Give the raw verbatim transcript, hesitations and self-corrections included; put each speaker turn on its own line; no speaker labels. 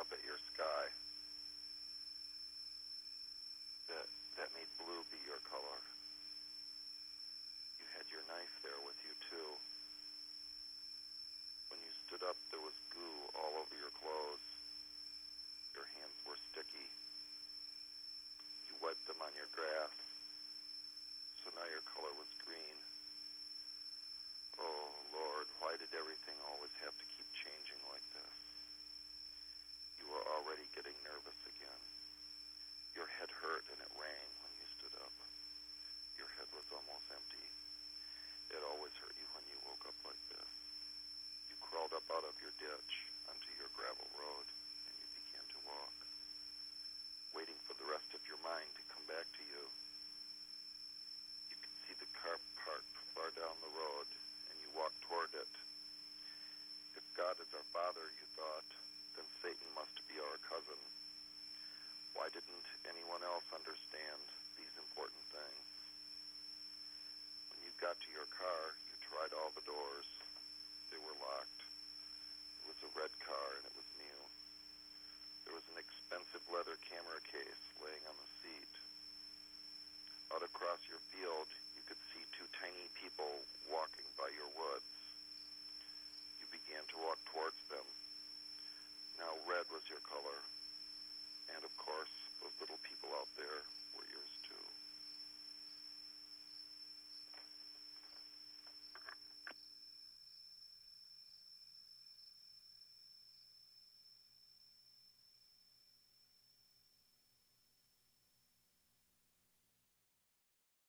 up at your sky. That, that made blue be your color. You had your knife there with you, too. When you stood up, there was goo all over your clothes. Your hands were sticky. You wiped them on your grass. So now your color was green. Oh, Lord, why did everything always have to keep changing like this? You were already getting nervous again. Your head hurt and it rang when you stood up. Your head was almost empty. It always hurt you when you woke up like this. You crawled up out of your ditch onto your gravel road and you began to walk, waiting for the rest of your mind to come back to you. You could see the car parked far down the road and you walked toward it. If God is our Father, you thought, then Satan must be our cousin. Why didn't anyone else understand these important things? When you got to your car, you tried all the doors. They were locked. It was a red car and it was